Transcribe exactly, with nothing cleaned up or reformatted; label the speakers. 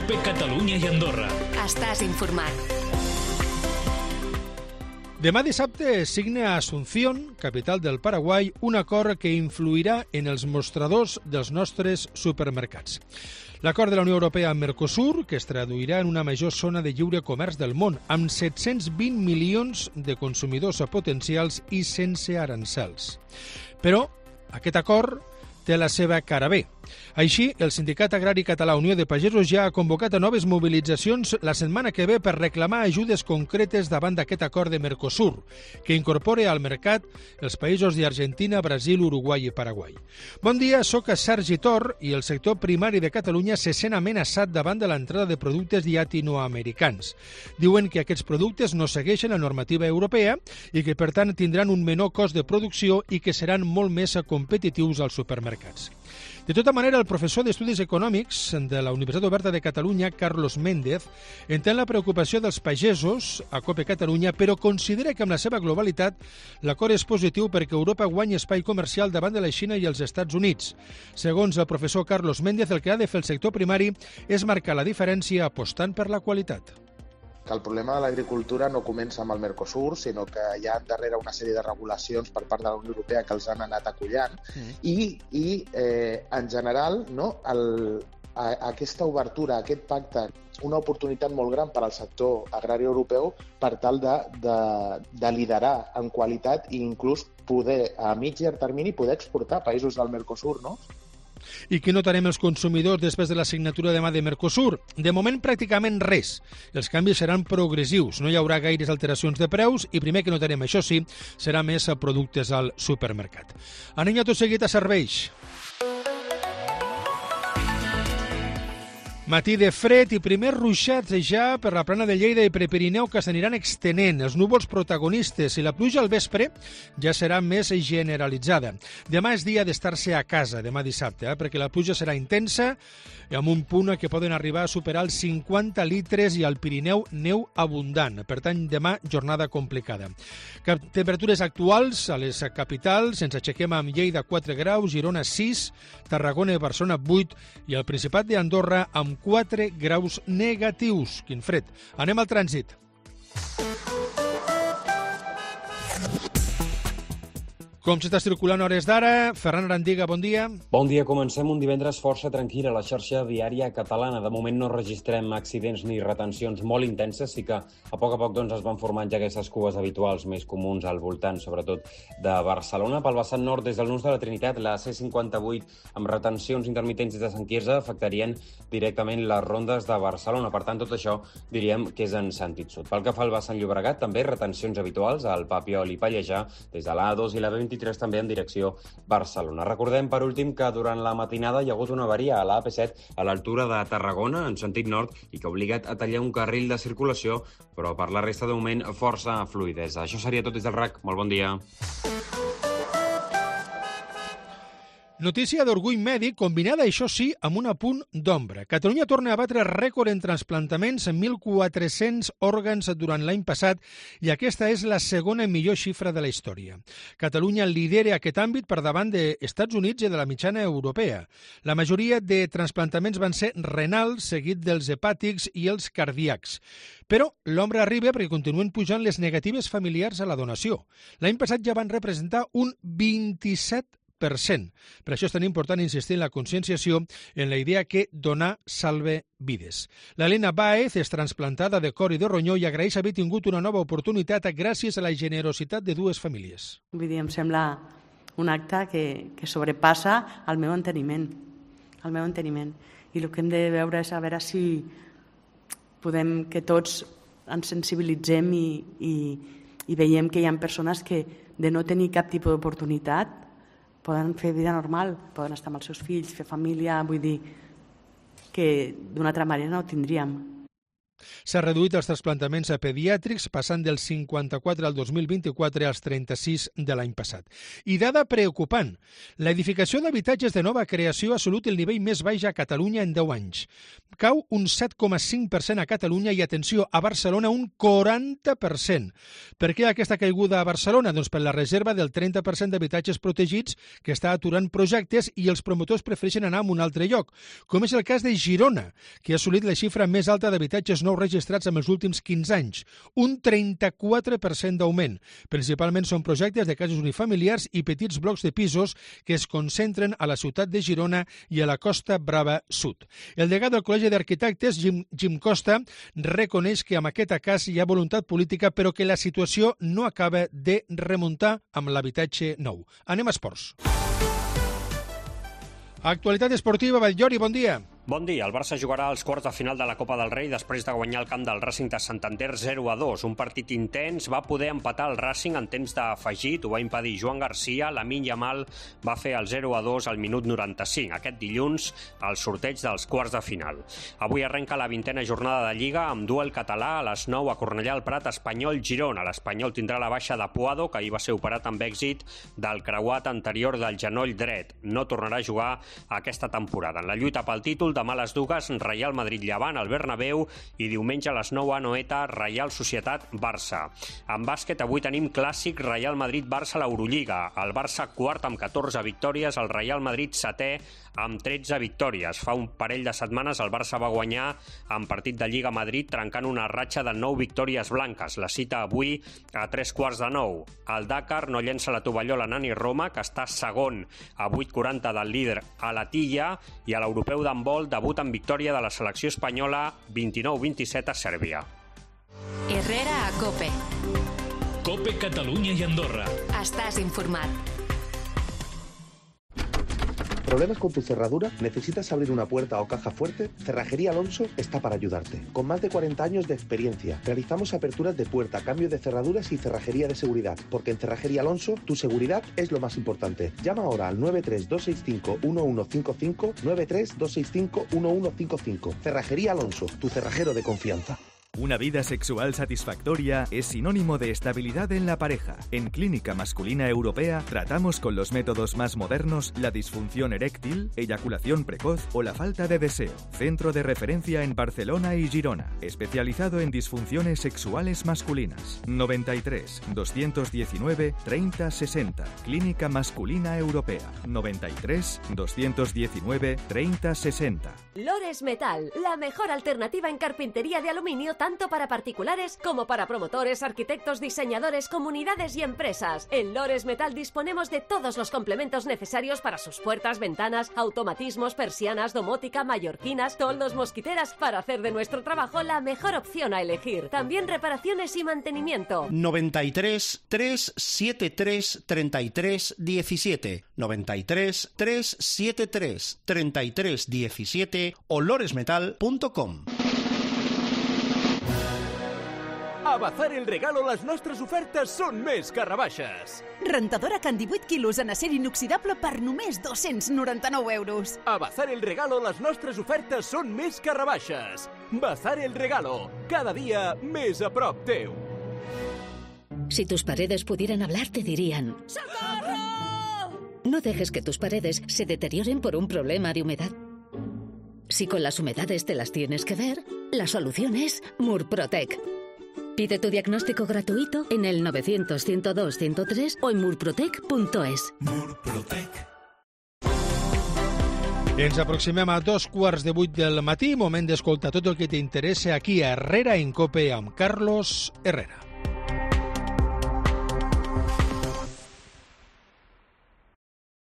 Speaker 1: COPE Catalunya i Andorra.
Speaker 2: Estàs informat.
Speaker 3: Demà dissabte signa a Asunción, capital del Paraguai, un acord que influirà en els mostradors dels nostres supermercats. L'acord de la Unió Europea amb Mercosur, que es traduirà en una major zona de lliure comerç del món, amb set-cents vint milions de consumidors potencials i sense arancels. Però aquest acord té la seva cara B. Així, el Sindicat Agrari Català Unió de Pagesos ja ha convocat a noves mobilitzacions la setmana que ve per reclamar ajudes concretes davant d'aquest acord de Mercosur, que incorpora al mercat els països d'Argentina, Brasil, Uruguai i Paraguai. Bon dia, soc Sergi Tor i el sector primari de Catalunya se sent amenaçat davant de l'entrada de productes llatinoamericans. Diuen que aquests productes no segueixen la normativa europea i que, per tant, tindran un menor cost de producció i que seran molt més competitius als supermercats. De tota manera, el professor d'Estudis Econòmics de la Universitat Oberta de Catalunya, Carlos Méndez, entén la preocupació dels pagesos a COPE Catalunya, però considera que amb la seva globalitat l'acord és positiu perquè Europa guanyi espai comercial davant de la Xina i els Estats Units. Segons el professor Carlos Méndez, el que ha de fer el sector primari és marcar la diferència apostant per la qualitat.
Speaker 4: Que el problema de l'agricultura no comença amb el Mercosur, sinó que hi ha darrere una sèrie de regulacions per part de la Unió Europea que els han anat acollant mm. i, i eh, en general, no, el, a, aquesta obertura, aquest pacte, una oportunitat molt gran per al sector agrari europeu per tal de, de, de liderar en qualitat i inclús poder, a mig i a termini, poder exportar a països del Mercosur, no?
Speaker 3: I què notarem els consumidors després de la signatura demà de Mercosur? De moment, pràcticament res. Els canvis seran progressius, no hi haurà gaires alteracions de preus i primer que notarem, això sí, serà més a productes al supermercat. Anem ja tot seguit a serveis. Matí de fred i primers ruixats ja per la plana de Lleida i Prepirineu que s'aniran extenent. Els núvols protagonistes i la pluja al vespre ja serà més generalitzada. Demà és dia d'estar-se a casa, demà dissabte, eh? perquè la pluja serà intensa i amb un punt que poden arribar a superar els cinquanta litres i al Pirineu neu abundant. Per tant, demà jornada complicada. Temperatures actuals a les capitals, ens aixequem amb Lleida quatre graus, Girona sis, Tarragona i Barcelona vuit i el Principat d'Andorra amb quatre graus negatius. Quin fred. Anem al trànsit. Com s'està circulant a hores d'ara? Ferran Arandiga, bon dia.
Speaker 5: Bon dia. Comencem un divendres força tranquil a la xarxa viària catalana. De moment no registrem accidents ni retencions molt intenses, sí que a poc a poc doncs, es van formant ja aquestes cues habituals més comuns al voltant, sobretot de Barcelona. Pel vessant nord, des del Nus de la Trinitat, la C cinquanta-vuit amb retencions intermitents des de Sant Quirze afectarien directament les rondes de Barcelona. Per tant, tot això diríem que és en sentit sud. Pel que fa al vessant Llobregat, també retencions habituals al Papiol i Pallejà, des de l'A dos i la B vint-i-tres també en direcció Barcelona. Recordem, per últim, que durant la matinada hi ha hagut una avaria a l'A P set a l'altura de Tarragona, en sentit nord, i que ha obligat a tallar un carril de circulació, però per la resta de moment força fluidesa. Això seria tot des del R A C. Molt bon dia.
Speaker 3: Notícia d'orgull mèdic combinada, això sí, amb un apunt d'ombra. Catalunya torna a batre rècord en trasplantaments, mil quatre-cents òrgans durant l'any passat, i aquesta és la segona millor xifra de la història. Catalunya lidera aquest àmbit per davant dels Estats Units i de la mitjana europea. La majoria de trasplantaments van ser renals, seguit dels hepàtics i els cardíacs. Però l'ombra arriba perquè continuen pujant les negatives familiars a la donació. L'any passat ja van representar un vint-i-set per cent. Per això és tan important insistir en la conscienciació en la idea que donar salve vides. L'Helena Báez és transplantada de cor i de ronyó i agraeix haver tingut una nova oportunitat gràcies a la generositat de dues famílies.
Speaker 6: Vull dir, em sembla un acte que, que sobrepassa el meu enteniment. El meu enteniment. I el que hem de veure és a veure si podem que tots ens sensibilitzem i, i, i veiem que hi ha persones que de no tenir cap tipus d'oportunitat poden fer vida normal, poden estar amb els seus fills, fer família, vull dir que d'una altra manera no ho tindríem.
Speaker 3: S'ha reduït els trasplantaments a pediàtrics, passant del cinquanta-quatre al dos mil vint-i-quatre als trenta-sis de l'any passat. I dada preocupant, l'edificació d'habitatges de nova creació ha assolit el nivell més baix a Catalunya en deu anys. Cau un set coma cinc per cent a Catalunya i, atenció, a Barcelona un quaranta per cent. Per què aquesta caiguda a Barcelona? Doncs per la reserva del trenta per cent d'habitatges protegits que està aturant projectes i els promotors prefereixen anar a un altre lloc, com és el cas de Girona, que ha assolit la xifra més alta d'habitatges nous registrats en els últims quinze anys, un trenta-quatre per cent d'augment. Principalment són projectes de cases unifamiliars i petits blocs de pisos que es concentren a la ciutat de Girona i a la Costa Brava Sud. El degà del Col·legi d'Arquitectes, Jim, Jim Costa, reconeix que amb aquest cas hi ha voluntat política, però que la situació no acaba de remuntar amb l'habitatge nou. Anem a esports. Actualitat esportiva, Valldori, bon dia.
Speaker 1: Bon dia. El Barça jugarà als quarts de final de la Copa del Rei després de guanyar el camp del Racing de Santander zero a dos. Un partit intens, va poder empatar el Racing en temps d'afegit, ho va impedir Joan Garcia, Lamine Yamal va fer el zero a dos al minut noranta-cinc. Aquest dilluns, el sorteig dels quarts de final. Avui arrenca la vintena jornada de Lliga amb duel català a les nou a Cornellà al Prat, Espanyol-Girona. L'Espanyol tindrà la baixa de Puado, que ahir va ser operat amb èxit del creuat anterior del genoll dret. No tornarà a jugar aquesta temporada. En la lluita pel títol, demà a les dues, Real Madrid-Llevant al Bernabéu i diumenge a les nou a Noeta, Real Societat-Barça. En bàsquet avui tenim clàssic Real Madrid-Barça a l'Eurolliga. El Barça quart amb catorze victòries, el Real Madrid setè amb tretze victòries. Fa un parell de setmanes el Barça va guanyar en partit de Lliga a Madrid trencant una ratxa de nou victòries blanques. La cita avui a tres quarts de nou. El Dakar no llença la tovallola Nani Roma, que està segon a vuit quaranta del líder a la tilla, i a l'europeu d'handbol debut en victòria de la selecció espanyola vint-i-nou vint-i-set a Sèrbia.
Speaker 2: Herrera a COPE.
Speaker 7: COPE Catalunya y Andorra.
Speaker 2: Estás informat.
Speaker 8: ¿Problemas con tu cerradura? ¿Necesitas abrir una puerta o caja fuerte? Cerrajería Alonso está para ayudarte. Con más de cuarenta años de experiencia, realizamos aperturas de puerta, cambio de cerraduras y cerrajería de seguridad. Porque en Cerrajería Alonso, tu seguridad es lo más importante. Llama ahora al nueve tres dos seis cinco uno uno cinco cinco, nueve tres dos seis cinco uno uno cinco cinco. Cerrajería Alonso, tu cerrajero de confianza.
Speaker 9: Una vida sexual satisfactoria es sinónimo de estabilidad en la pareja. En Clínica Masculina Europea tratamos con los métodos más modernos la disfunción eréctil, eyaculación precoz o la falta de deseo. Centro de referencia en Barcelona y Girona, especializado en disfunciones sexuales masculinas. noventa y tres, doscientos diecinueve, treinta sesenta. Clínica Masculina Europea. noventa y tres, doscientos diecinueve, treinta sesenta.
Speaker 10: Lores Metal, la mejor alternativa en carpintería de aluminio tanto para particulares como para promotores, arquitectos, diseñadores, comunidades y empresas. En Lores Metal disponemos de todos los complementos necesarios para sus puertas, ventanas, automatismos, persianas, domótica, mallorquinas, toldos, mosquiteras, para hacer de nuestro trabajo la mejor opción a elegir. También reparaciones y mantenimiento.
Speaker 11: noventa y tres, trescientos setenta y tres, treinta y tres diecisiete. noventa y tres, trescientos setenta y tres, treinta y tres diecisiete o loresmetal punto com.
Speaker 12: A Bazar el Regalo les nostres ofertes són més que rebaixes.
Speaker 13: Rentadora Can divuit quilos en acer inoxidable per només dos-cents noranta-nou euros.
Speaker 12: A Bazar el Regalo les nostres ofertes són més que rebaixes. Bazar el Regalo, cada dia més a prop teu.
Speaker 14: Si tus paredes pudieran hablar, te dirían:
Speaker 10: ¡Socorro!
Speaker 14: No dejes que tus paredes se deterioren por un problema de humedad. Si con las humedades te las tienes que ver, la solución es Murprotec. Pide tu diagnóstico gratuito en el novecientos, ciento dos, ciento tres o en murprotec punto es.
Speaker 7: Murprotec.
Speaker 3: Ens aproximem a dos quarts de vuit del matí, moment d'escoltar tot el que t'interessa aquí a Herrera en COPE amb Carlos Herrera.